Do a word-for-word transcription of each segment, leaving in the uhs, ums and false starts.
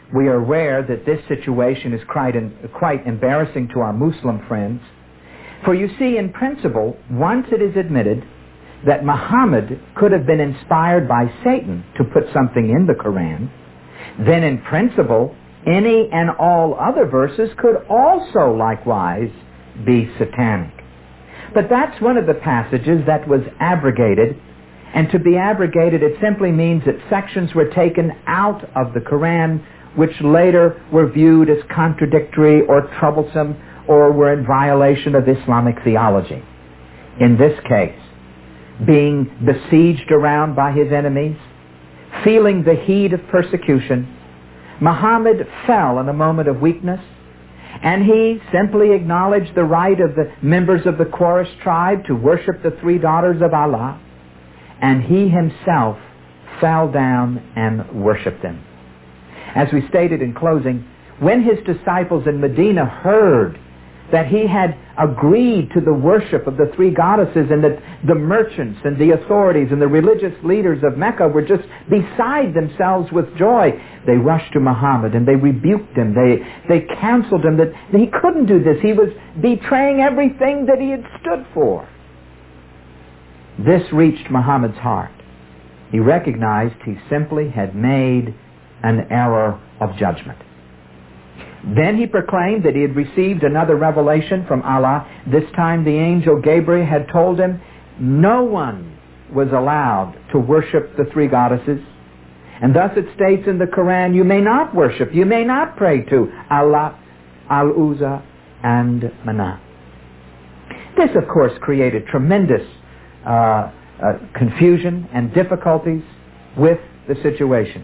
We are aware that this situation is quite, quite embarrassing to our Muslim friends. For you see, in principle, once it is admitted that Muhammad could have been inspired by Satan to put something in the Quran, then in principle, any and all other verses could also likewise be satanic. But that's one of the passages that was abrogated, and to be abrogated, it simply means that sections were taken out of the Quran which later were viewed as contradictory or troublesome or were in violation of Islamic theology. In this case, being besieged around by his enemies, feeling the heat of persecution, Muhammad fell in a moment of weakness, and he simply acknowledged the right of the members of the Quraysh tribe to worship the three daughters of Allah, and he himself fell down and worshipped them. As we stated in closing, when his disciples in Medina heard that he had agreed to the worship of the three goddesses, and that the merchants and the authorities and the religious leaders of Mecca were just beside themselves with joy, they rushed to Muhammad and they rebuked him. They, they counseled him that he couldn't do this. He was betraying everything that he had stood for. This reached Muhammad's heart. He recognized he simply had made an error of judgment. Then he proclaimed that he had received another revelation from Allah. This time the angel Gabriel had told him no one was allowed to worship the three goddesses. And thus it states in the Quran, you may not worship, you may not pray to Allah, Al-Uzza, and Manat. This, of course, created tremendous uh, uh, confusion and difficulties with the situation.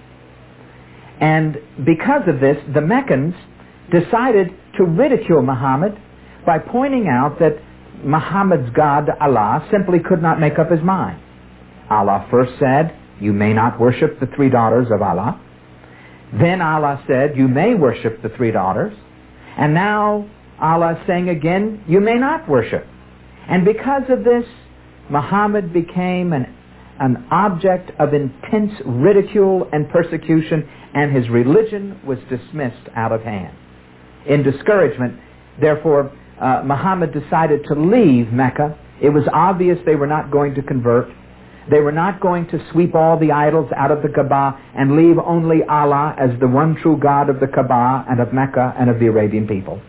And because of this, the Meccans decided to ridicule Muhammad by pointing out that Muhammad's God, Allah, simply could not make up his mind. Allah first said, you may not worship the three daughters of Allah. Then Allah said, you may worship the three daughters. And now Allah is saying again, you may not worship. And because of this, Muhammad became an, an object of intense ridicule and persecution, and his religion was dismissed out of hand. In discouragement, therefore, uh, Muhammad decided to leave Mecca. It was obvious they were not going to convert. They were not going to sweep all the idols out of the Kaaba and leave only Allah as the one true God of the Kaaba and of Mecca and of the Arabian people.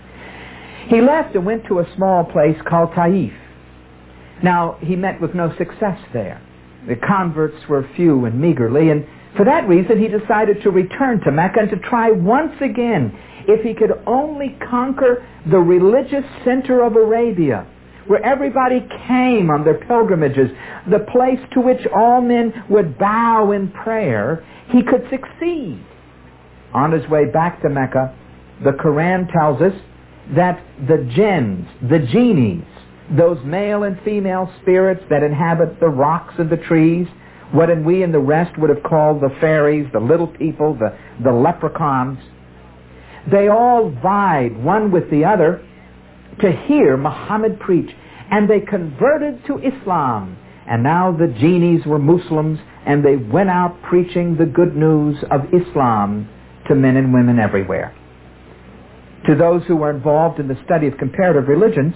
He left and went to a small place called Taif. Now, he met with no success there. The converts were few and meagerly, and for that reason he decided to return to Mecca and to try once again if he could only conquer the religious center of Arabia, where everybody came on their pilgrimages, the place to which all men would bow in prayer, he could succeed. On his way back to Mecca, the Quran tells us that the jinns, the genies, those male and female spirits that inhabit the rocks and the trees, what we and the rest would have called the fairies, the little people, the, the leprechauns, they all vied one with the other to hear Muhammad preach, and they converted to Islam. And now the genies were Muslims, and they went out preaching the good news of Islam to men and women everywhere. To those who were involved in the study of comparative religions,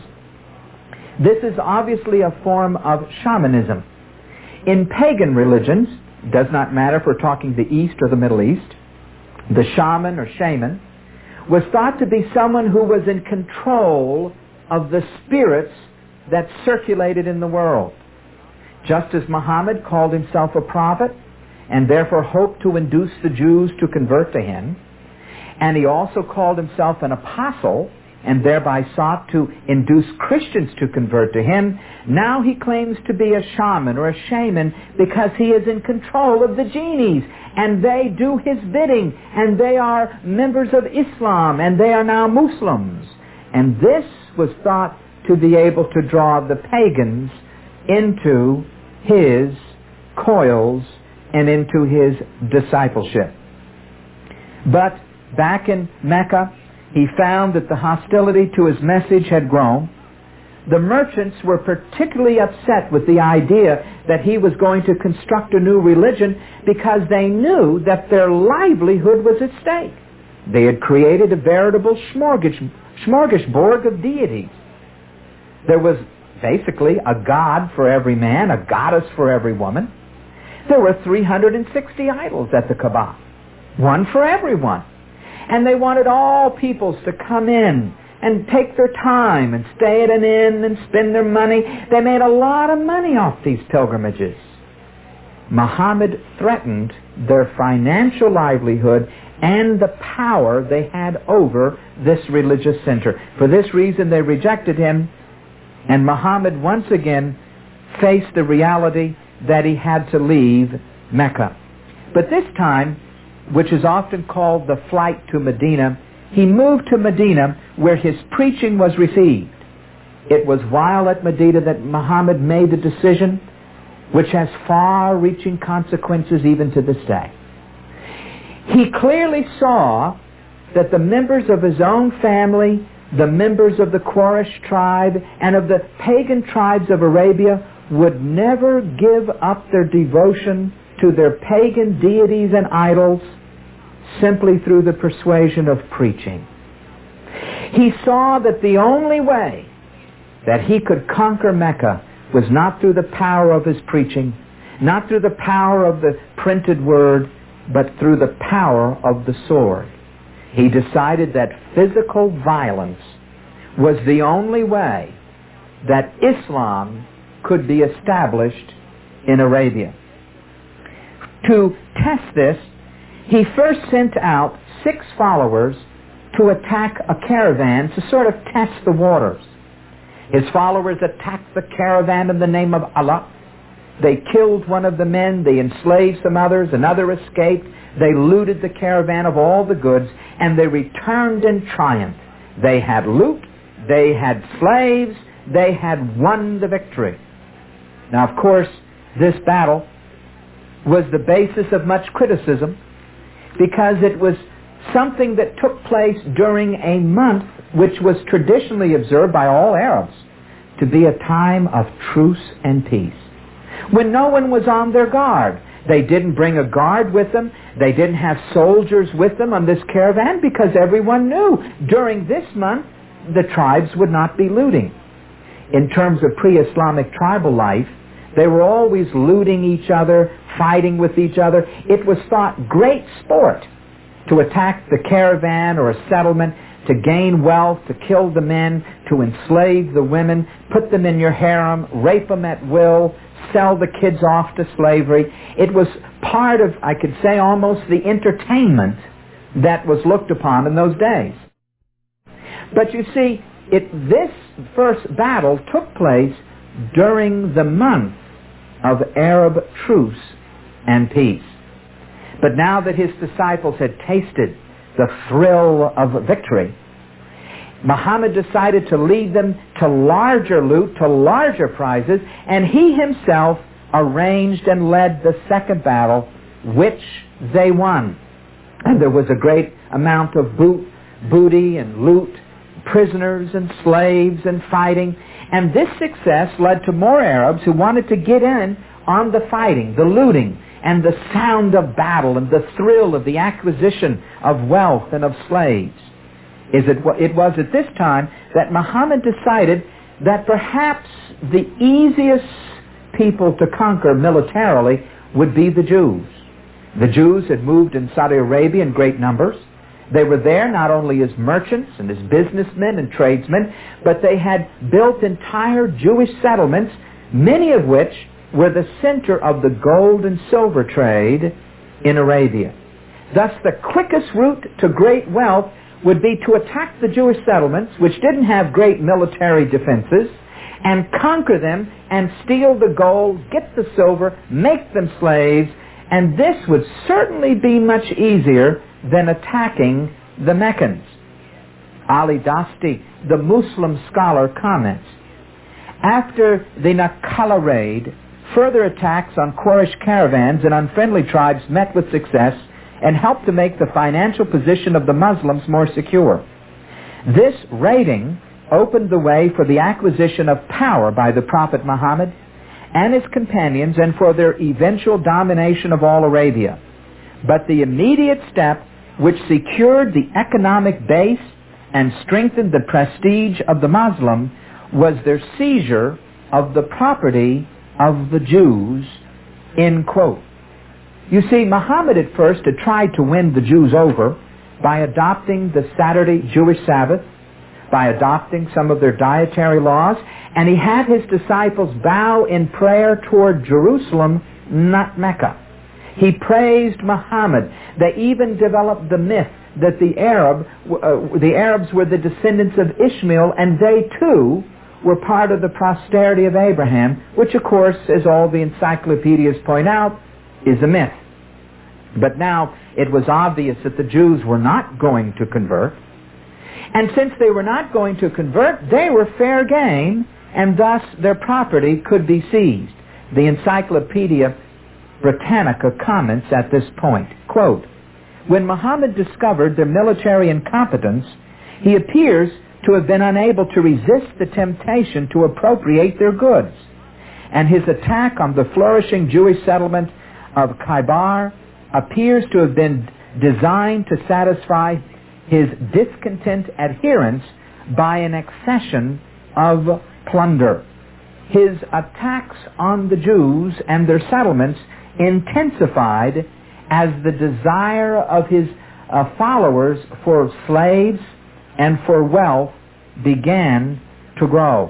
this is obviously a form of shamanism. In pagan religions, it does not matter if we're talking the East or the Middle East, the shaman or shaman was thought to be someone who was in control of the spirits that circulated in the world. Just as Muhammad called himself a prophet and therefore hoped to induce the Jews to convert to him, and he also called himself an apostle and thereby sought to induce Christians to convert to him, now he claims to be a shaman or a shaman because he is in control of the genies, and they do his bidding, and they are members of Islam, and they are now Muslims. And this was thought to be able to draw the pagans into his coils and into his discipleship. But back in Mecca, he found that the hostility to his message had grown. The merchants were particularly upset with the idea that he was going to construct a new religion because they knew that their livelihood was at stake. They had created a veritable smorgas- smorgasbord of deities. There was basically a god for every man, a goddess for every woman. There were three hundred sixty idols at the Kaaba, one for everyone. And they wanted all peoples to come in and take their time and stay at an inn and spend their money. They made a lot of money off these pilgrimages. Muhammad threatened their financial livelihood and the power they had over this religious center. For this reason, they rejected him, and Muhammad once again faced the reality that he had to leave Mecca. But this time, which is often called the flight to Medina, he moved to Medina where his preaching was received. It was while at Medina that Muhammad made a decision which has far-reaching consequences even to this day. He clearly saw that the members of his own family, the members of the Quraysh tribe, and of the pagan tribes of Arabia would never give up their devotion to their pagan deities and idols simply through the persuasion of preaching. He saw that the only way that he could conquer Mecca was not through the power of his preaching, not through the power of the printed word, but through the power of the sword. He decided that physical violence was the only way that Islam could be established in Arabia. To test this, he first sent out six followers to attack a caravan to sort of test the waters. His followers attacked the caravan in the name of Allah. They killed one of the men, they enslaved some others, another escaped, they looted the caravan of all the goods, and they returned in triumph. They had loot, they had slaves, they had won the victory. Now, of course, this battle was the basis of much criticism because it was something that took place during a month which was traditionally observed by all Arabs to be a time of truce and peace, when no one was on their guard. They didn't bring a guard with them. They didn't have soldiers with them on this caravan because everyone knew during this month the tribes would not be looting. In terms of pre-Islamic tribal life, they were always looting each other, fighting with each other. It was thought great sport to attack the caravan or a settlement, to gain wealth, to kill the men, to enslave the women, put them in your harem, rape them at will, sell the kids off to slavery. It was part of, I could say, almost the entertainment that was looked upon in those days. But you see, it, this first battle took place during the month of Arab truce and peace. But now that his disciples had tasted the thrill of victory, Muhammad decided to lead them to larger loot, to larger prizes, and he himself arranged and led the second battle, which they won. And there was a great amount of boot, booty and loot, prisoners and slaves and fighting. And this success led to more Arabs who wanted to get in on the fighting, the looting, and the sound of battle and the thrill of the acquisition of wealth and of slaves. Is it, it was at this time that Muhammad decided that perhaps the easiest people to conquer militarily would be the Jews. The Jews had moved in Saudi Arabia in great numbers. They were there not only as merchants and as businessmen and tradesmen, but they had built entire Jewish settlements, many of which were the center of the gold and silver trade in Arabia. Thus, the quickest route to great wealth would be to attack the Jewish settlements, which didn't have great military defenses, and conquer them and steal the gold, get the silver, make them slaves, and this would certainly be much easier than attacking the Meccans. Ali Dasti, the Muslim scholar, comments, after the Naqala raid, further attacks on Quraysh caravans and unfriendly tribes met with success and helped to make the financial position of the Muslims more secure. This raiding opened the way for the acquisition of power by the Prophet Muhammad and his companions and for their eventual domination of all Arabia. But the immediate step which secured the economic base and strengthened the prestige of the Muslim was their seizure of the property of the Jews, end quote. You see, Muhammad at first had tried to win the Jews over by adopting the Saturday Jewish Sabbath, by adopting some of their dietary laws, and he had his disciples bow in prayer toward Jerusalem, not Mecca. He praised Muhammad. They even developed the myth that the Arab, uh, the Arabs were the descendants of Ishmael, and they too were part of the posterity of Abraham, which of course, as all the encyclopedias point out, is a myth. But now it was obvious that the Jews were not going to convert, and since they were not going to convert, they were fair game, and thus their property could be seized. The Encyclopedia Britannica comments at this point, quote, "When Muhammad discovered their military incompetence, he appears to have been unable to resist the temptation to appropriate their goods, and his attack on the flourishing Jewish settlement of Khaybar appears to have been designed to satisfy his discontent adherents by an accession of plunder. His attacks on the Jews and their settlements intensified as the desire of his uh, followers for slaves and for wealth began to grow."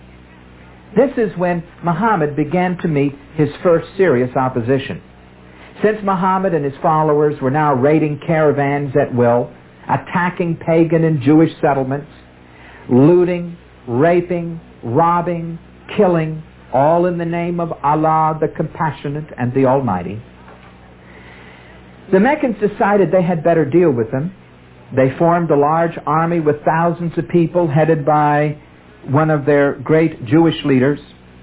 This is when Muhammad began to meet his first serious opposition. Since Muhammad and his followers were now raiding caravans at will, attacking pagan and Jewish settlements, looting, raping, robbing, killing, all in the name of Allah, the Compassionate and the Almighty, the Meccans decided they had better deal with them. They formed a large army with thousands of people headed by one of their great Jewish leaders,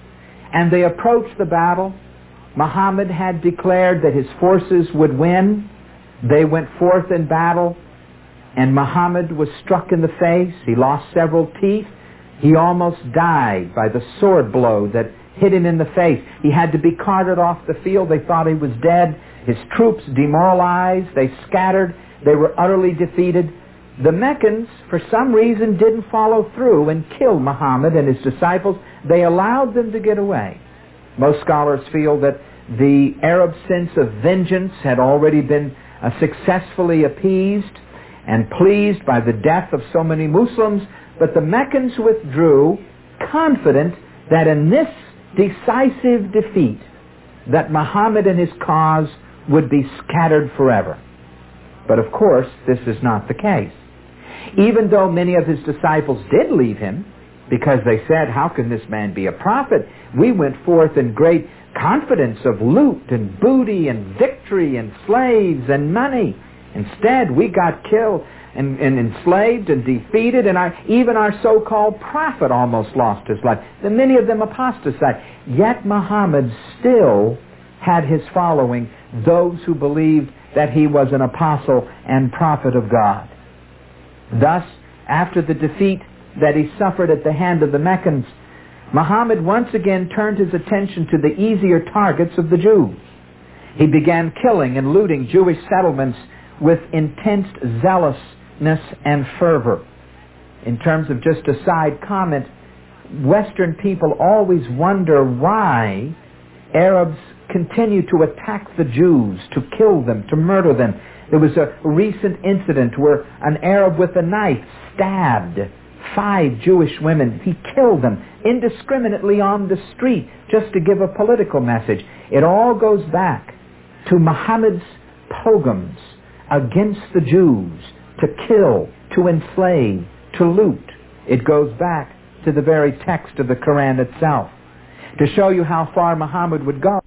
and they approached the battle. Muhammad had declared that his forces would win. They went forth in battle, and Muhammad was struck in the face. He lost several teeth. He almost died by the sword blow that hit him in the face. He had to be carted off the field. They thought he was dead. His troops demoralized. They scattered. They were utterly defeated. The Meccans, for some reason, didn't follow through and kill Muhammad and his disciples. They allowed them to get away. Most scholars feel that the Arab sense of vengeance had already been uh, successfully appeased and pleased by the death of so many Muslims, but the Meccans withdrew, confident that in this decisive defeat, that Muhammad and his cause would be scattered forever. But of course, this is not the case. Even though many of his disciples did leave him, because they said, "How can this man be a prophet? We went forth in great confidence of loot and booty and victory and slaves and money. Instead, we got killed and, and enslaved and defeated, and our, even our so-called prophet almost lost his life." And many of them apostatized. Yet Muhammad still had his following, those who believed that he was an apostle and prophet of God. Thus, after the defeat that he suffered at the hand of the Meccans, Muhammad once again turned his attention to the easier targets of the Jews. He began killing and looting Jewish settlements with intense zealousness and fervor. In terms of just a side comment, Western people always wonder why Arabs continue to attack the Jews, to kill them, to murder them. There was a recent incident where an Arab with a knife stabbed five Jewish women. He killed them indiscriminately on the street just to give a political message. It all goes back to Muhammad's pogroms against the Jews, to kill, to enslave, to loot. It goes back to the very text of the Quran itself. To show you how far Muhammad would go,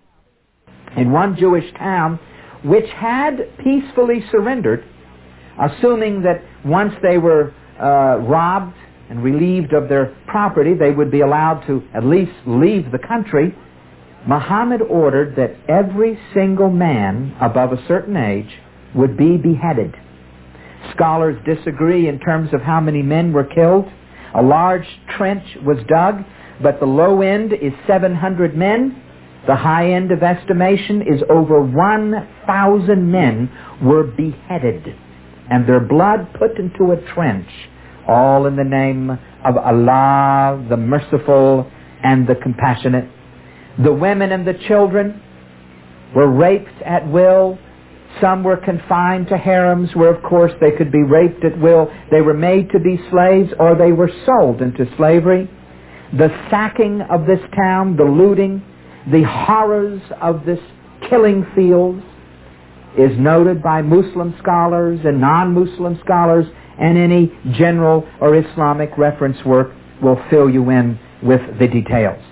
in one Jewish town which had peacefully surrendered, assuming that once they were uh, robbed and relieved of their property, they would be allowed to at least leave the country, Muhammad ordered that every single man above a certain age would be beheaded. Scholars disagree in terms of how many men were killed. A large trench was dug, but the low end is seven hundred men. The high end of estimation is over one thousand men were beheaded and their blood put into a trench, all in the name of Allah, the merciful and the compassionate. The women and the children were raped at will. Some were confined to harems where, of course, they could be raped at will. They were made to be slaves or they were sold into slavery. The sacking of this town, the looting, the horrors of this killing fields is noted by Muslim scholars and non-Muslim scholars, and any general or Islamic reference work will fill you in with the details.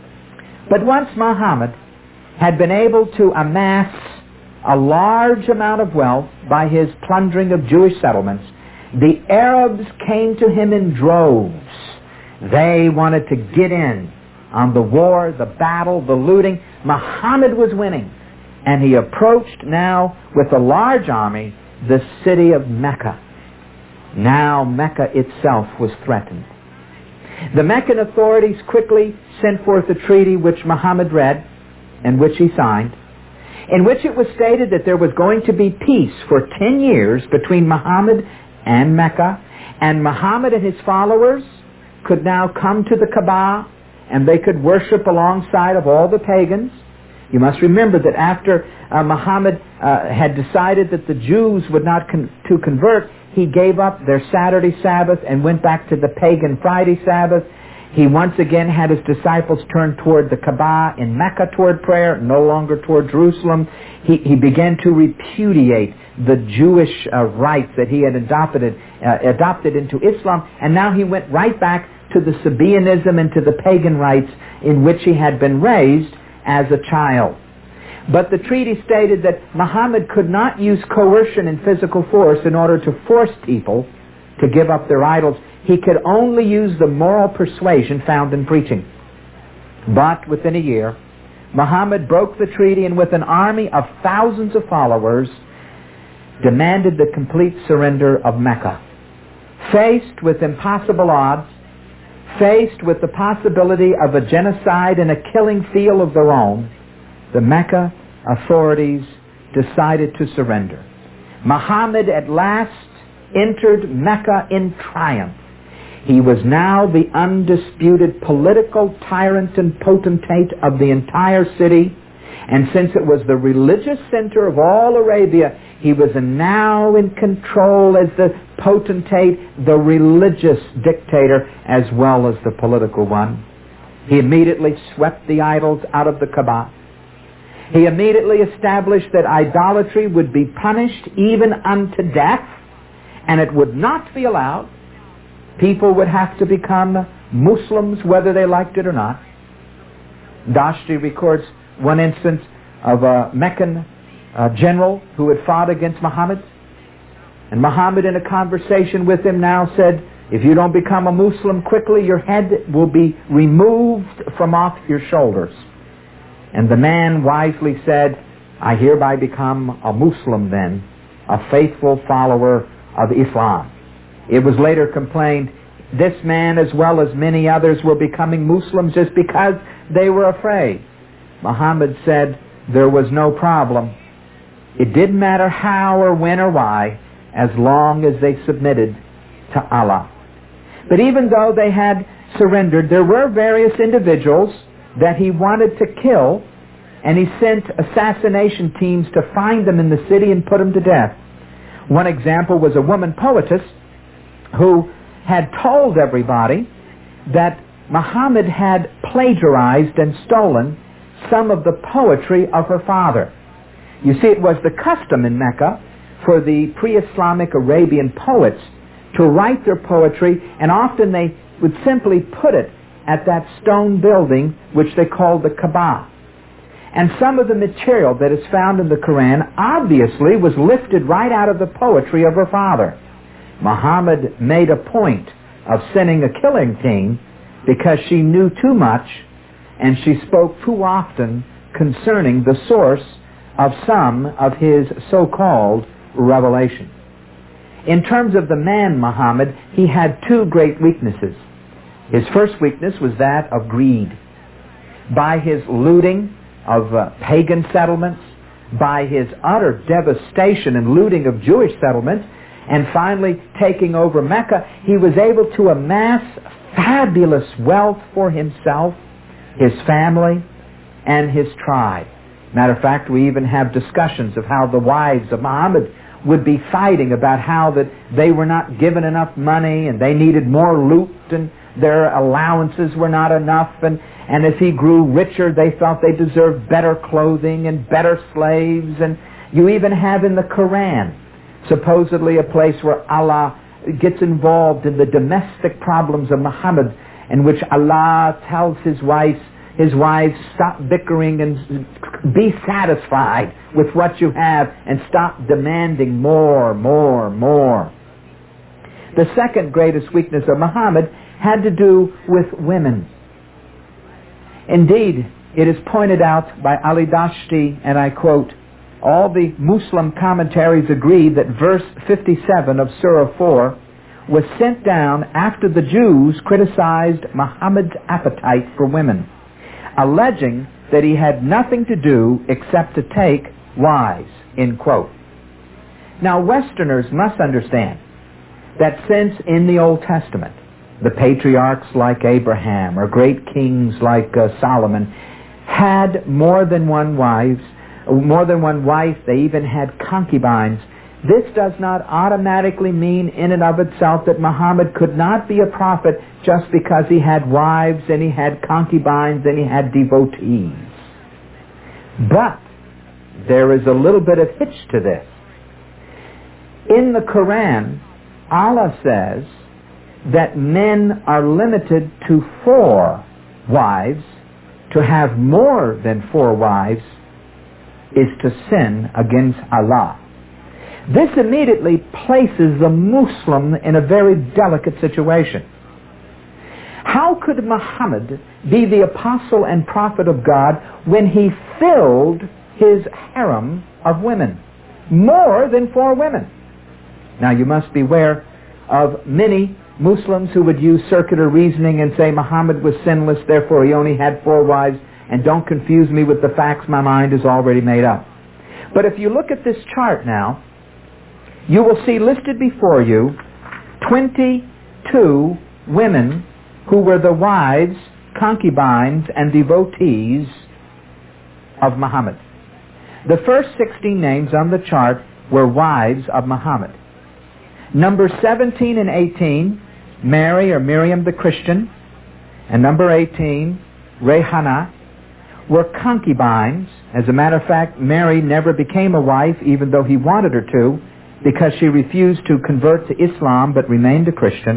But once Muhammad had been able to amass a large amount of wealth by his plundering of Jewish settlements, the Arabs came to him in droves. They wanted to get in on the war, the battle, the looting. Muhammad was winning, and he approached now with a large army the city of Mecca. Now Mecca itself was threatened. The Meccan authorities quickly sent forth a treaty which Muhammad read and which he signed, in which it was stated that there was going to be peace for ten years between Muhammad and Mecca, and Muhammad and his followers could now come to the Kaaba and they could worship alongside of all the pagans. You must remember that after uh, Muhammad uh, had decided that the Jews would not con- to convert, he gave up their Saturday Sabbath and went back to the pagan Friday Sabbath. He once again had his disciples turn toward the Kaaba in Mecca toward prayer, no longer toward Jerusalem. He, he began to repudiate the Jewish uh, rites that he had adopted, uh, adopted into Islam, and now he went right back to the Sabaeanism and to the pagan rites in which he had been raised as a child. But the treaty stated that Muhammad could not use coercion and physical force in order to force people to give up their idols. He could only use the moral persuasion found in preaching. But within a year, Muhammad broke the treaty and with an army of thousands of followers demanded the complete surrender of Mecca. Faced with impossible odds, faced with the possibility of a genocide and a killing field of their own, the Mecca authorities decided to surrender. Muhammad at last entered Mecca in triumph. He was now the undisputed political tyrant and potentate of the entire city, and since it was the religious center of all Arabia, he was now in control as the potentate, the religious dictator, as well as the political one. He immediately swept the idols out of the Kaaba. He immediately established that idolatry would be punished even unto death, and it would not be allowed. People would have to become Muslims whether they liked it or not. Dashti records one instance of a Meccan uh, general who had fought against Muhammad. And Muhammad, in a conversation with him, now said, if you don't become a Muslim quickly, your head will be removed from off your shoulders. And the man wisely said, I hereby become a Muslim then, a faithful follower of Islam. It was later complained, this man as well as many others were becoming Muslims just because they were afraid. Muhammad said there was no problem. It didn't matter how or when or why, as long as they submitted to Allah. But even though they had surrendered, there were various individuals that he wanted to kill, and he sent assassination teams to find them in the city and put them to death. One example was a woman poetess who had told everybody that Muhammad had plagiarized and stolen some of the poetry of her father. You see, it was the custom in Mecca for the pre-Islamic Arabian poets to write their poetry, and often they would simply put it at that stone building which they called the Kaaba. And some of the material that is found in the Quran obviously was lifted right out of the poetry of her father. Muhammad made a point of sending a killing team because she knew too much and she spoke too often concerning the source of some of his so-called revelation. In terms of the man Muhammad, he had two great weaknesses. His first weakness was that of greed. By his looting of uh, pagan settlements, by his utter devastation and looting of Jewish settlements, and finally taking over Mecca, he was able to amass fabulous wealth for himself, his family, and his tribe. Matter of fact, we even have discussions of how the wives of Muhammad would be fighting about how that they were not given enough money and they needed more loot and their allowances were not enough, and, and as he grew richer they thought they deserved better clothing and better slaves. And you even have in the Quran supposedly a place where Allah gets involved in the domestic problems of Muhammad, in which Allah tells his wives, his wives, stop bickering and be satisfied with what you have and stop demanding more, more, more. The second greatest weakness of Muhammad had to do with women. Indeed, it is pointed out by Ali Dashti, and I quote, all the Muslim commentaries agree that verse fifty-seven of Surah four was sent down after the Jews criticized Muhammad's appetite for women, alleging that he had nothing to do except to take wives, end quote. Now, Westerners must understand that since in the Old Testament, the patriarchs like Abraham or great kings like uh, Solomon had more than one wives, more than one wife, they even had concubines, this does not automatically mean in and of itself that Muhammad could not be a prophet just because he had wives and he had concubines and he had devotees. But there is a little bit of hitch to this. In the Quran, Allah says that men are limited to four wives. To have more than four wives is to sin against Allah. This immediately places the Muslim in a very delicate situation. How could Muhammad be the apostle and prophet of God when he filled his harem of women? More than four women. Now you must beware of many Muslims who would use circular reasoning and say Muhammad was sinless, therefore he only had four wives, and don't confuse me with the facts, my mind is already made up. But if you look at this chart now, you will see listed before you twenty-two women who were the wives, concubines, and devotees of Muhammad. The first sixteen names on the chart were wives of Muhammad. Number seventeen and eighteen, Mary or Miriam the Christian, and number eighteen, Rayhana, were concubines. As a matter of fact, Mary never became a wife even though he wanted her to, because she refused to convert to Islam but remained a Christian.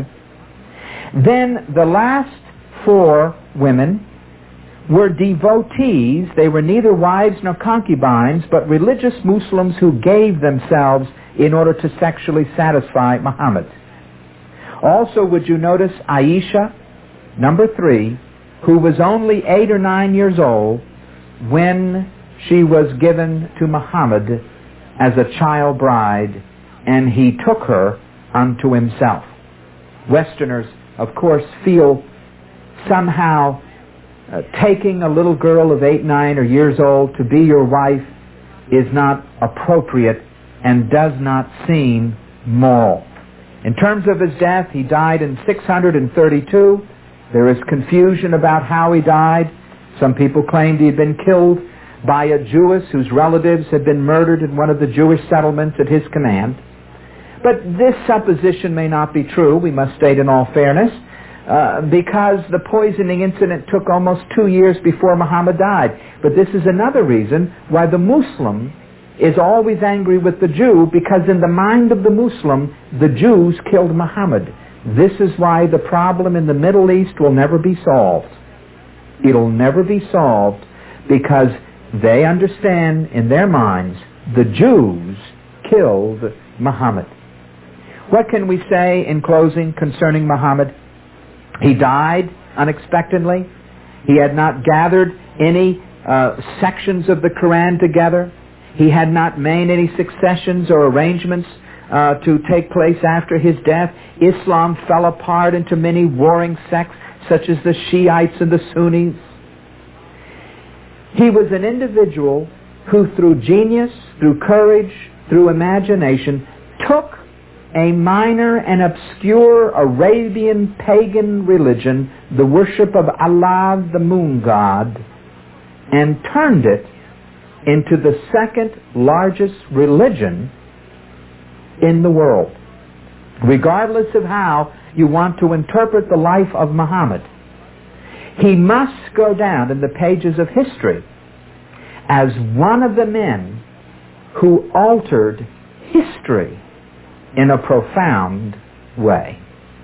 Then the last four women were devotees. They were neither wives nor concubines, but religious Muslims who gave themselves in order to sexually satisfy Muhammad. Also, would you notice Aisha, number three, who was only eight or nine years old when she was given to Muhammad as a child bride, and he took her unto himself. Westerners, of course, feel somehow uh, taking a little girl of eight, nine, or years old to be your wife is not appropriate and does not seem moral. In terms of his death, he died in six hundred thirty-two. There is confusion about how he died. Some people claimed he had been killed by a Jewess whose relatives had been murdered in one of the Jewish settlements at his command. But this supposition may not be true, we must state in all fairness, uh, because the poisoning incident took almost two years before Muhammad died. But this is another reason why the Muslim is always angry with the Jew, because in the mind of the Muslim, the Jews killed Muhammad. This is why the problem in the Middle East will never be solved. It'll never be solved because they understand in their minds the Jews killed Muhammad. What can we say in closing concerning Muhammad? He died unexpectedly. He had not gathered any uh, sections of the Quran together. He had not made any successions or arrangements uh, to take place after his death. Islam fell apart into many warring sects. such as the Shiites and the Sunnis. He was an individual who, through genius, through courage, through imagination, took a minor and obscure Arabian pagan religion, the worship of Allah, the moon god, and turned it into the second largest religion in the world. Regardless of how you want to interpret the life of Muhammad, he must go down in the pages of history as one of the men who altered history in a profound way.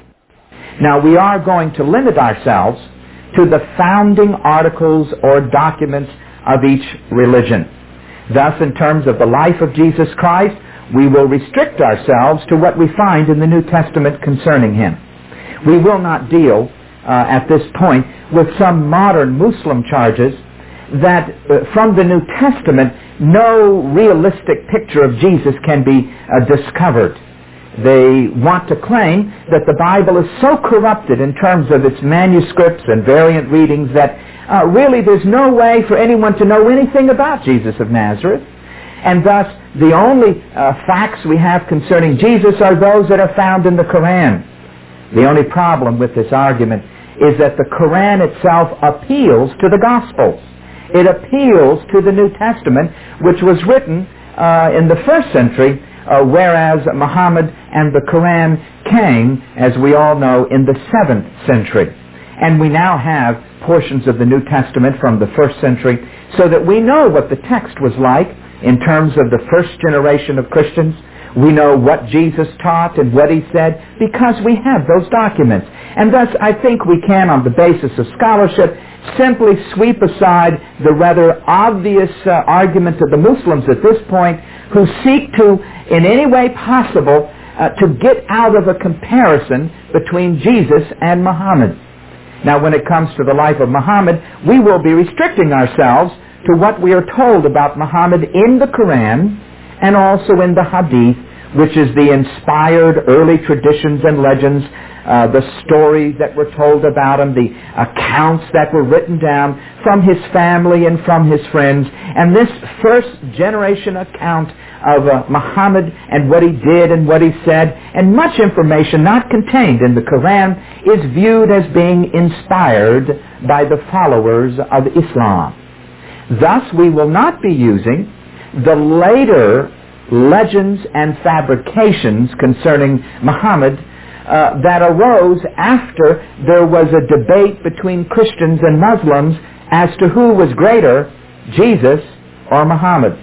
Now, we are going to limit ourselves to the founding articles or documents of each religion. Thus, in terms of the life of Jesus Christ, we will restrict ourselves to what we find in the New Testament concerning him. We will not deal uh, at this point with some modern Muslim charges that uh, from the New Testament no realistic picture of Jesus can be uh, discovered. They want to claim that the Bible is so corrupted in terms of its manuscripts and variant readings that uh, really there's no way for anyone to know anything about Jesus of Nazareth. And thus, the only uh, facts we have concerning Jesus are those that are found in the Quran. The only problem with this argument is that the Quran itself appeals to the Gospels. It appeals to the New Testament, which was written uh, in the first century, uh, whereas Muhammad and the Quran came, as we all know, in the seventh century. And we now have portions of the New Testament from the first century, so that we know what the text was like in terms of the first generation of Christians. We know what Jesus taught and what he said because we have those documents. And thus, I think we can, on the basis of scholarship, simply sweep aside the rather obvious uh, argument of the Muslims at this point, who seek to, in any way possible, uh, to get out of a comparison between Jesus and Muhammad. Now, when it comes to the life of Muhammad, we will be restricting ourselves to what we are told about Muhammad in the Quran and also in the Hadith, which is the inspired early traditions and legends, uh, the stories that were told about him, the accounts that were written down from his family and from his friends. And this first generation account of uh, Muhammad and what he did and what he said, and much information not contained in the Quran, is viewed as being inspired by the followers of Islam. Thus, we will not be using the later legends and fabrications concerning Muhammad uh, that arose after there was a debate between Christians and Muslims as to who was greater, Jesus or Muhammad.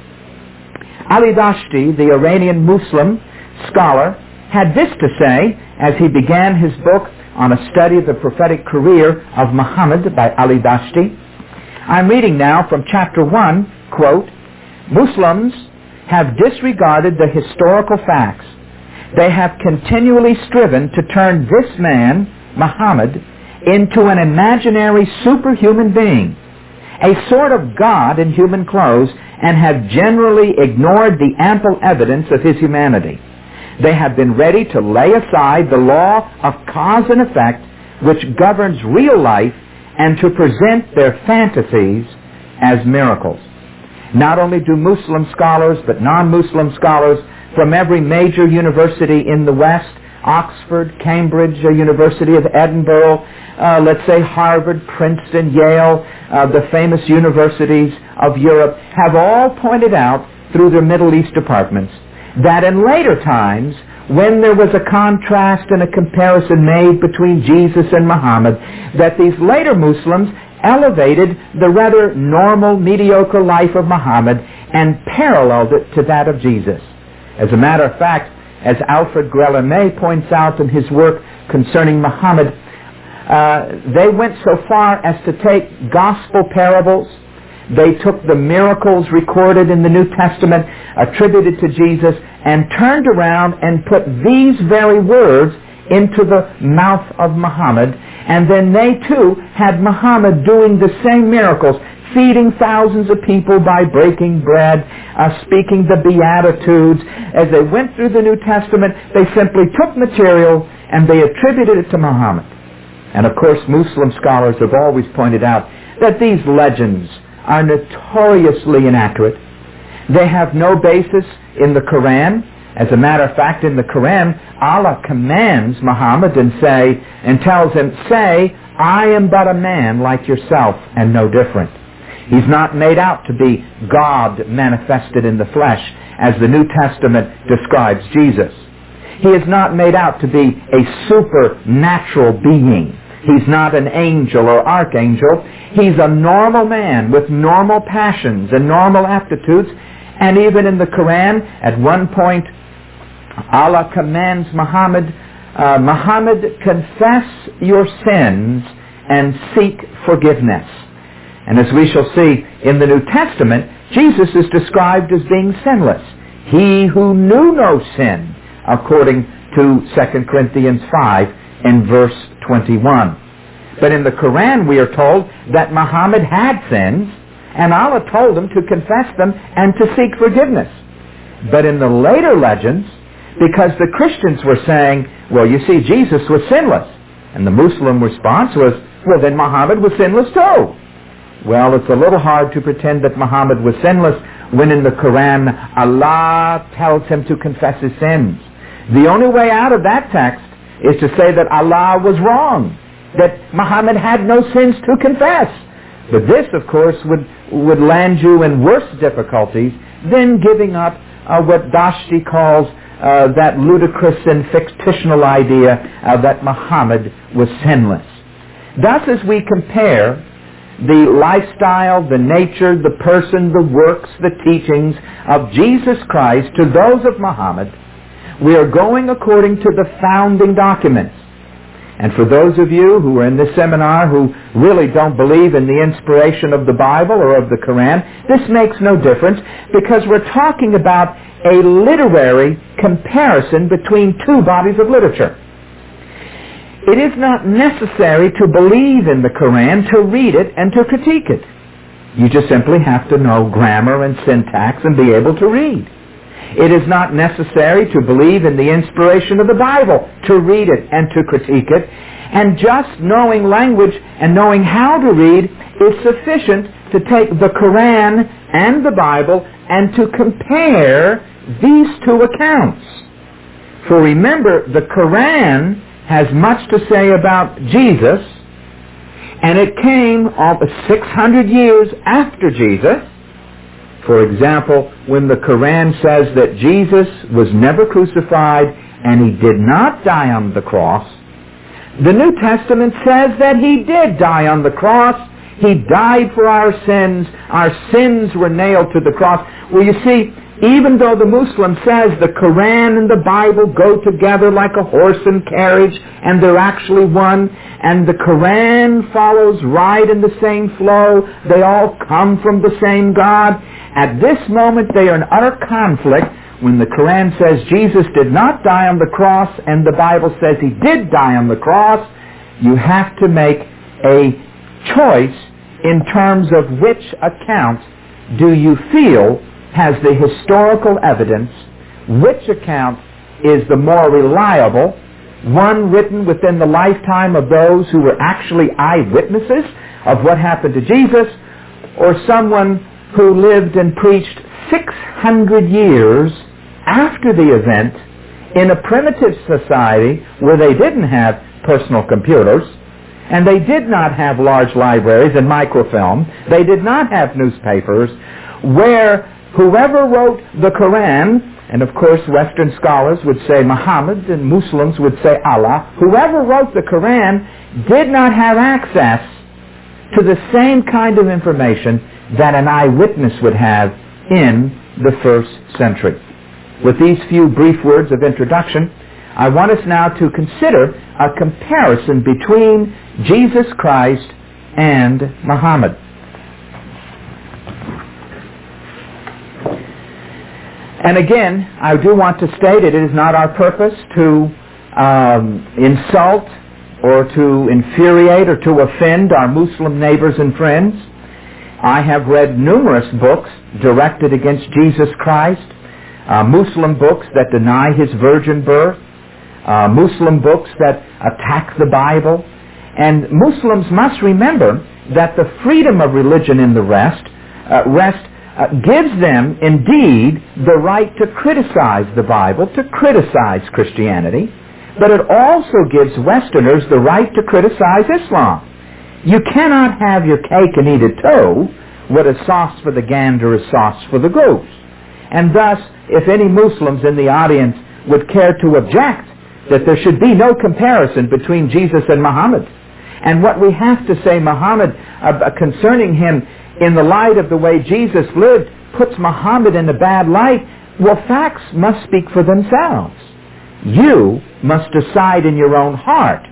Ali Dashti, the Iranian Muslim scholar, had this to say as he began his book on a study of the prophetic career of Muhammad by Ali Dashti. I'm reading now from chapter one, quote, "Muslims have disregarded the historical facts. They have continually striven to turn this man, Muhammad, into an imaginary superhuman being, a sort of God in human clothes, and have generally ignored the ample evidence of his humanity. They have been ready to lay aside the law of cause and effect which governs real life and to present their fantasies as miracles." Not only do Muslim scholars, but non-Muslim scholars from every major university in the West, Oxford, Cambridge, University of Edinburgh, uh, let's say Harvard, Princeton, Yale, uh, the famous universities of Europe, have all pointed out through their Middle East departments that in later times, when there was a contrast and a comparison made between Jesus and Muhammad, that these later Muslims elevated the rather normal, mediocre life of Muhammad and paralleled it to that of Jesus. As a matter of fact, as Alfred Guillaume points out in his work concerning Muhammad, uh, they went so far as to take gospel parables. They took the miracles recorded in the New Testament attributed to Jesus and turned around and put these very words into the mouth of Muhammad. And then they too had Muhammad doing the same miracles, feeding thousands of people by breaking bread, uh, speaking the Beatitudes. As they went through the New Testament, they simply took material and they attributed it to Muhammad. And of course, Muslim scholars have always pointed out that these legends are notoriously inaccurate. They have no basis in the Quran. As a matter of fact, in the Quran, Allah commands Muhammad and say, and tells him, say, I am but a man like yourself and no different. He's not made out to be God manifested in the flesh, as the New Testament describes Jesus. He is not made out to be a supernatural being. He's not an angel or archangel. He's a normal man with normal passions and normal aptitudes. And even in the Quran, at one point, Allah commands Muhammad, uh, Muhammad, confess your sins and seek forgiveness. And as we shall see in the New Testament, Jesus is described as being sinless. He who knew no sin, according to Second Corinthians five in verse twenty-one. But in the Quran we are told that Muhammad had sins, and Allah told him to confess them and to seek forgiveness. But in the later legends, because the Christians were saying, well, you see, Jesus was sinless. And the Muslim response was, well, then Muhammad was sinless too. Well, it's a little hard to pretend that Muhammad was sinless when in the Quran Allah tells him to confess his sins. The only way out of that text is to say that Allah was wrong, that Muhammad had no sins to confess. But this, of course, would, would land you in worse difficulties than giving up uh, what Dashti calls uh, that ludicrous and fictional idea uh, that Muhammad was sinless. Thus, as we compare the lifestyle, the nature, the person, the works, the teachings of Jesus Christ to those of Muhammad, we are going according to the founding documents. And for those of you who are in this seminar who really don't believe in the inspiration of the Bible or of the Quran, this makes no difference because we're talking about a literary comparison between two bodies of literature. It is not necessary to believe in the Quran to read it and to critique it. You just simply have to know grammar and syntax and be able to read. It is not necessary to believe in the inspiration of the Bible to read it and to critique it. And just knowing language and knowing how to read is sufficient to take the Quran and the Bible and to compare these two accounts. For remember, the Quran has much to say about Jesus, and it came almost six hundred years after Jesus. For example, when the Quran says that Jesus was never crucified and he did not die on the cross, the New Testament says that he did die on the cross. He died for our sins. Our sins were nailed to the cross. Well, you see, even though the Muslim says the Quran and the Bible go together like a horse and carriage, and they're actually one, and the Quran follows right in the same flow, they all come from the same God, at this moment they are in utter conflict when the Quran says Jesus did not die on the cross and the Bible says he did die on the cross. You have to make a choice in terms of which account do you feel has the historical evidence, which account is the more reliable, one written within the lifetime of those who were actually eyewitnesses of what happened to Jesus, or someone who lived and preached six hundred years after the event in a primitive society where they didn't have personal computers, and they did not have large libraries and microfilm, they did not have newspapers, where whoever wrote the Quran, and of course Western scholars would say Muhammad and Muslims would say Allah, whoever wrote the Quran did not have access to the same kind of information that an eyewitness would have in the first century. With these few brief words of introduction, I want us now to consider a comparison between Jesus Christ and Muhammad. And again, I do want to state it, it is not our purpose to um, insult or to infuriate or to offend our Muslim neighbors and friends. I have read numerous books directed against Jesus Christ, uh, Muslim books that deny his virgin birth, uh, Muslim books that attack the Bible, And Muslims must remember that the freedom of religion in the rest, uh, rest uh, gives them indeed the right to criticize the Bible, to criticize Christianity, but it also gives Westerners the right to criticize Islam. You cannot have your cake and eat it too. What is sauce for the gander is sauce for the goose. And thus, if any Muslims in the audience would care to object that there should be no comparison between Jesus and Muhammad, and what we have to say Muhammad uh, concerning him in the light of the way Jesus lived puts Muhammad in a bad light, well, facts must speak for themselves. You must decide in your own heart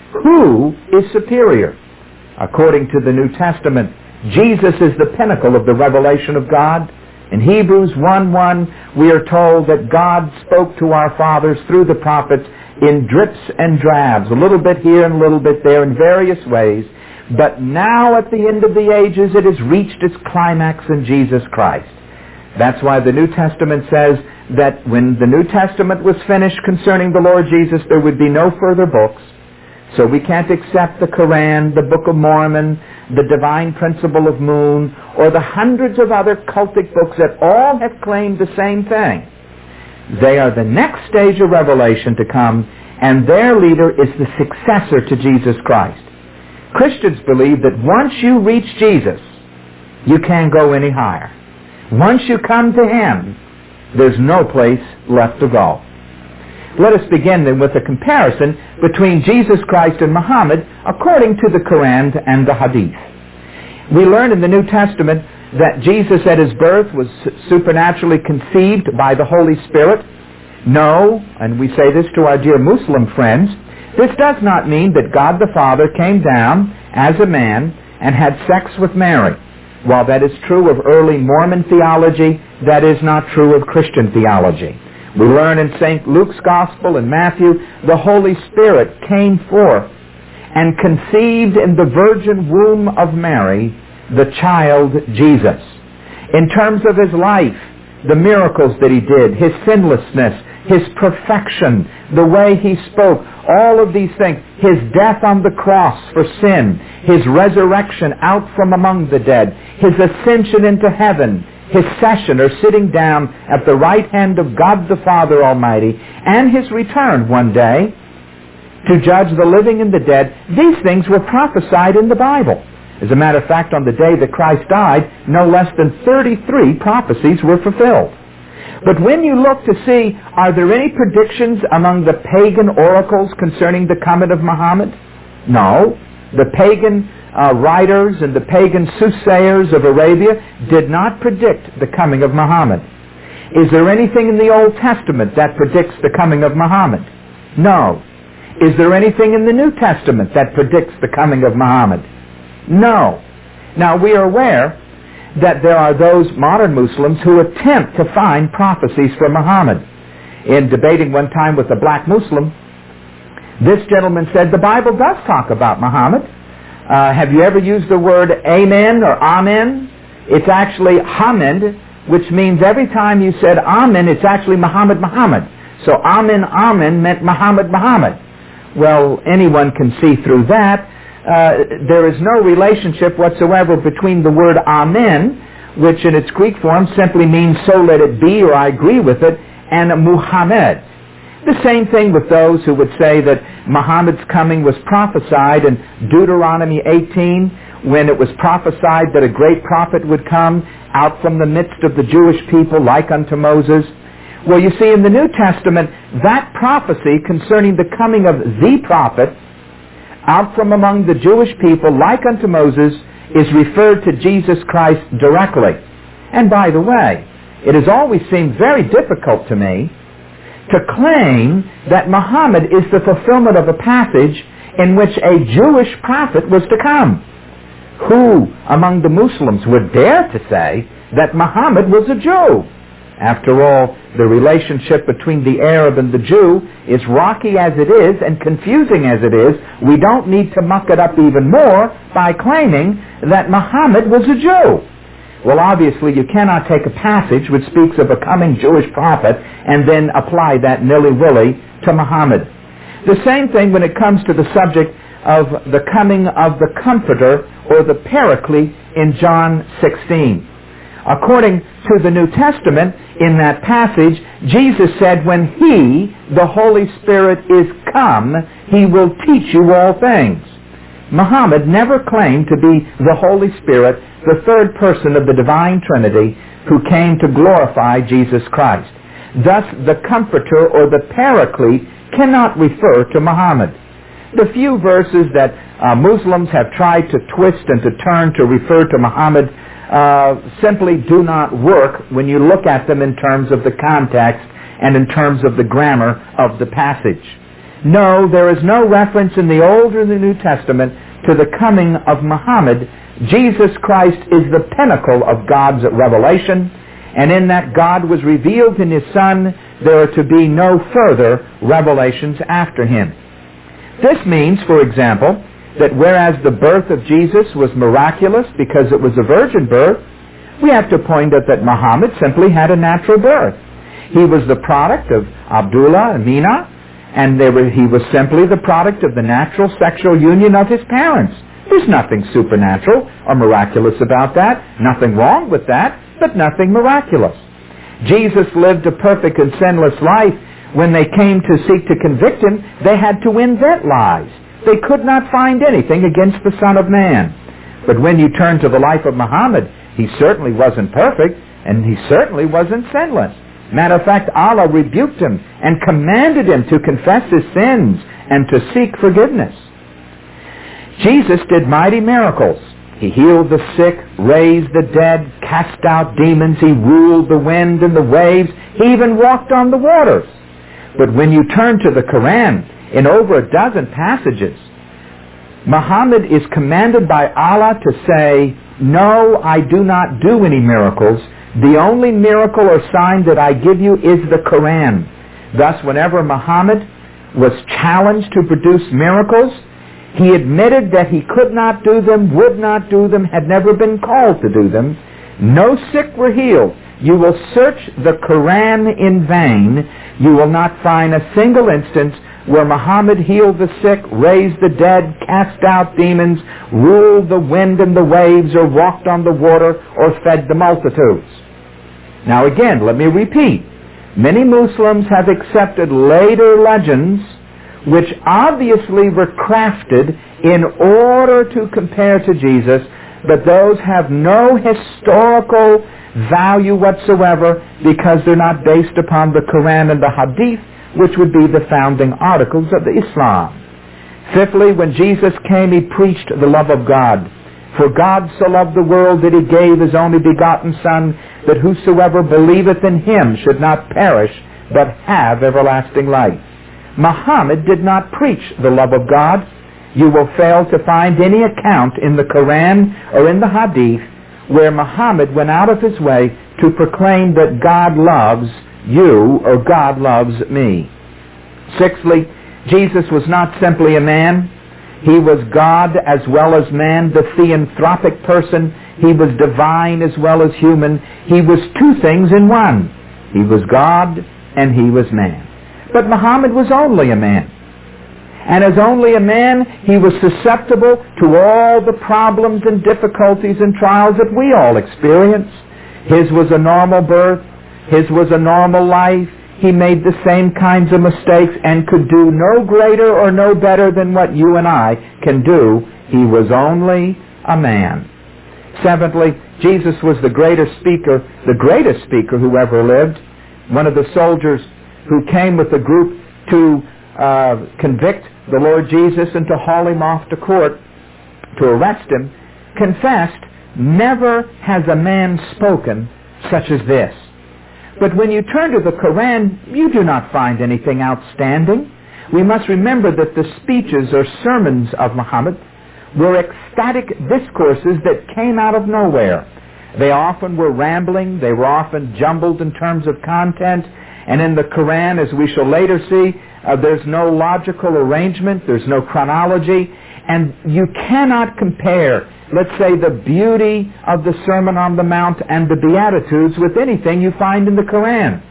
who is superior. According to the New Testament, Jesus is the pinnacle of the revelation of God. In Hebrews one one, we are told that God spoke to our fathers through the prophets in drips and drabs, a little bit here and a little bit there in various ways. But now at the end of the ages, it has reached its climax in Jesus Christ. That's why the New Testament says that when the New Testament was finished concerning the Lord Jesus, there would be no further books. So we can't accept the Quran, the Book of Mormon, the Divine Principle of Moon, or the hundreds of other cultic books that all have claimed the same thing. They are the next stage of revelation to come, and their leader is the successor to Jesus Christ. Christians believe that once you reach Jesus, you can't go any higher. Once you come to Him, there's no place left to go. Let us begin then with a comparison between Jesus Christ and Muhammad according to the Quran and the Hadith. We learn in the New Testament that Jesus at his birth was supernaturally conceived by the Holy Spirit. No, and we say this to our dear Muslim friends, this does not mean that God the Father came down as a man and had sex with Mary. While that is true of early Mormon theology, that is not true of Christian theology. We learn in Saint Luke's Gospel and Matthew, the Holy Spirit came forth and conceived in the virgin womb of Mary the child Jesus. In terms of his life, the miracles that he did, his sinlessness, his perfection, the way he spoke, all of these things, his death on the cross for sin, his resurrection out from among the dead, his ascension into heaven, his session or sitting down at the right hand of God the Father Almighty, and his return one day to judge the living and the dead, these things were prophesied in the Bible. As a matter of fact, on the day that Christ died, no less than thirty-three prophecies were fulfilled. But when you look to see, are there any predictions among the pagan oracles concerning the coming of Muhammad? No. The pagan uh, writers and the pagan soothsayers of Arabia did not predict the coming of Muhammad. Is there anything in the Old Testament that predicts the coming of Muhammad? No. Is there anything in the New Testament that predicts the coming of Muhammad? No. Now, we are aware that there are those modern Muslims who attempt to find prophecies for Muhammad. In debating one time with a black Muslim, this gentleman said, the Bible does talk about Muhammad. Uh, have you ever used the word amen or amen? It's actually Hamid, which means every time you said amen, it's actually Muhammad, Muhammad. So amen, amen meant Muhammad, Muhammad. Well, anyone can see through that. Uh, there is no relationship whatsoever between the word amen, which in its Greek form simply means so let it be or I agree with it, and Muhammad. The same thing with those who would say that Muhammad's coming was prophesied in Deuteronomy eighteen, when it was prophesied that a great prophet would come out from the midst of the Jewish people like unto Moses. Well, you see, in the New Testament, that prophecy concerning the coming of the prophet out from among the Jewish people like unto Moses is referred to Jesus Christ directly. And by the way, it has always seemed very difficult to me to claim that Muhammad is the fulfillment of a passage in which a Jewish prophet was to come. Who among the Muslims would dare to say that Muhammad was a Jew? After all, the relationship between the Arab and the Jew is rocky as it is and confusing as it is. We don't need to muck it up even more by claiming that Muhammad was a Jew. Well, obviously, you cannot take a passage which speaks of a coming Jewish prophet and then apply that nilly-willy to Muhammad. The same thing when it comes to the subject of the coming of the Comforter or the Paraclete in John sixteen. According to the New Testament, in that passage, Jesus said, when He, the Holy Spirit, is come, He will teach you all things. Muhammad never claimed to be the Holy Spirit, the third person of the Divine Trinity, who came to glorify Jesus Christ. Thus, the Comforter or the Paraclete cannot refer to Muhammad. The few verses that uh, Muslims have tried to twist and to turn to refer to Muhammad uh, simply do not work when you look at them in terms of the context and in terms of the grammar of the passage. No, there is no reference in the Old or the New Testament to the coming of Muhammad. Jesus Christ is the pinnacle of God's revelation, and in that God was revealed in His Son, there are to be no further revelations after Him. This means, for example, that whereas the birth of Jesus was miraculous because it was a virgin birth, we have to point out that Muhammad simply had a natural birth. He was the product of Abdullah and Mina, and they were, he was simply the product of the natural sexual union of his parents. There's nothing supernatural or miraculous about that, nothing wrong with that, but nothing miraculous. Jesus lived a perfect and sinless life. When they came to seek to convict Him, they had to invent lies. They could not find anything against the Son of Man. But when you turn to the life of Muhammad, he certainly wasn't perfect, and he certainly wasn't sinless. Matter of fact, Allah rebuked him and commanded him to confess his sins and to seek forgiveness. Jesus did mighty miracles. He healed the sick, raised the dead, cast out demons. He ruled the wind and the waves. He even walked on the waters. But when you turn to the Quran, in over a dozen passages, Muhammad is commanded by Allah to say, no, I do not do any miracles. The only miracle or sign that I give you is the Quran. Thus, whenever Muhammad was challenged to produce miracles, he admitted that he could not do them, would not do them, had never been called to do them. No sick were healed. You will search the Quran in vain. You will not find a single instance where Muhammad healed the sick, raised the dead, cast out demons, ruled the wind and the waves, or walked on the water, or fed the multitudes. Now again, let me repeat. Many Muslims have accepted later legends which obviously were crafted in order to compare to Jesus, but those have no historical value whatsoever because they're not based upon the Quran and the Hadith, which would be the founding articles of the Islam. Fifthly, when Jesus came, He preached the love of God. For God so loved the world that He gave His only begotten Son, that whosoever believeth in Him should not perish, but have everlasting life. Muhammad did not preach the love of God. You will fail to find any account in the Quran or in the Hadith where Muhammad went out of his way to proclaim that God loves you or God loves me. Sixthly, Jesus was not simply a man. He was God as well as man, the theanthropic person. He was divine as well as human. He was two things in one. He was God and He was man. But Muhammad was only a man. And as only a man, he was susceptible to all the problems and difficulties and trials that we all experience. His was a normal birth. His was a normal life. He made the same kinds of mistakes and could do no greater or no better than what you and I can do. He was only a man. Seventhly, Jesus was the greatest speaker, the greatest speaker who ever lived. One of the soldiers who came with the group to uh, convict the Lord Jesus and to haul Him off to court to arrest Him, confessed, never has a man spoken such as this. But when you turn to the Quran, you do not find anything outstanding. We must remember that the speeches or sermons of Muhammad were ecstatic discourses that came out of nowhere. They often were rambling. They were often jumbled in terms of content. And in the Quran, as we shall later see, uh, there's no logical arrangement. There's no chronology. And you cannot compare, let's say, the beauty of the Sermon on the Mount and the Beatitudes with anything you find in the Quran.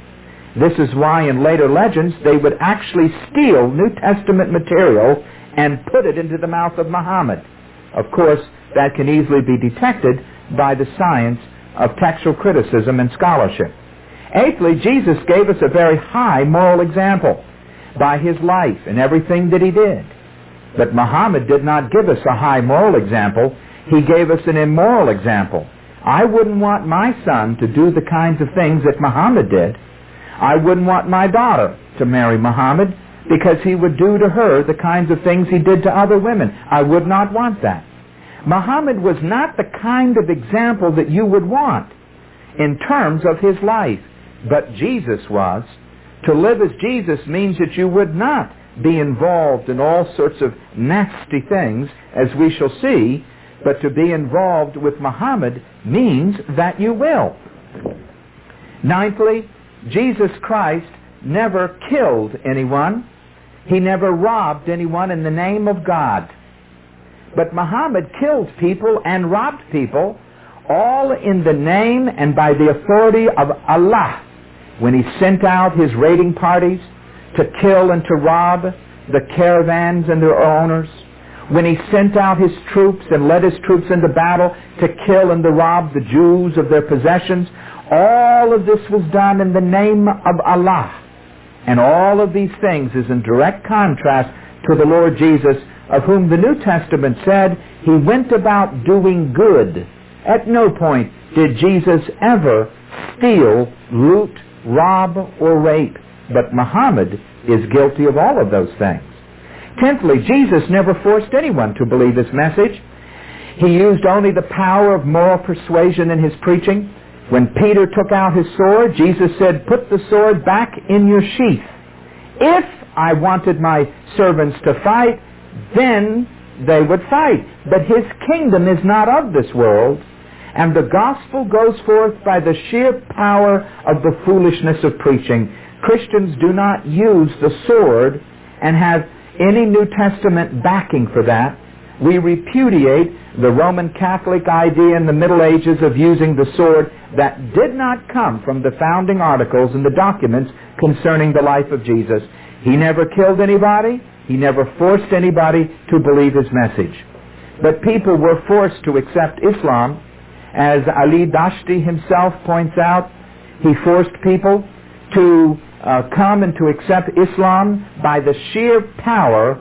This is why in later legends they would actually steal New Testament material and put it into the mouth of Muhammad. Of course, that can easily be detected by the science of textual criticism and scholarship. Eighthly, Jesus gave us a very high moral example by his life and everything that he did. But Muhammad did not give us a high moral example. He gave us an immoral example. I wouldn't want my son to do the kinds of things that Muhammad did. I wouldn't want my daughter to marry Muhammad because he would do to her the kinds of things he did to other women. I would not want that. Muhammad was not the kind of example that you would want in terms of his life, but Jesus was. To live as Jesus means that you would not be involved in all sorts of nasty things, as we shall see, but to be involved with Muhammad means that you will. Ninthly, Jesus Christ never killed anyone. He never robbed anyone in the name of God. But Muhammad killed people and robbed people, all in the name and by the authority of Allah, when he sent out his raiding parties to kill and to rob the caravans and their owners, when he sent out his troops and led his troops into battle to kill and to rob the Jews of their possessions. All of this was done in the name of Allah. And all of these things is in direct contrast to the Lord Jesus, of whom the New Testament said he went about doing good. At no point did Jesus ever steal, loot, rob, or rape. But Muhammad is guilty of all of those things. Tenthly, Jesus never forced anyone to believe his message. He used only the power of moral persuasion in his preaching. When Peter took out his sword, Jesus said, "Put the sword back in your sheath. If I wanted my servants to fight, then they would fight. But his kingdom is not of this world, and the gospel goes forth by the sheer power of the foolishness of preaching." Christians do not use the sword and have any New Testament backing for that. We repudiate the Roman Catholic idea in the Middle Ages of using the sword that did not come from the founding articles and the documents concerning the life of Jesus. He never killed anybody. He never forced anybody to believe his message. But people were forced to accept Islam. As Ali Dashti himself points out, he forced people to uh, come and to accept Islam by the sheer power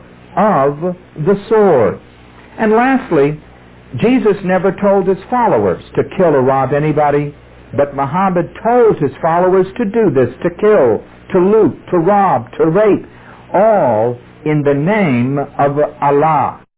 of the sword. And lastly, Jesus never told his followers to kill or rob anybody, but Muhammad told his followers to do this, to kill, to loot, to rob, to rape, all in the name of Allah.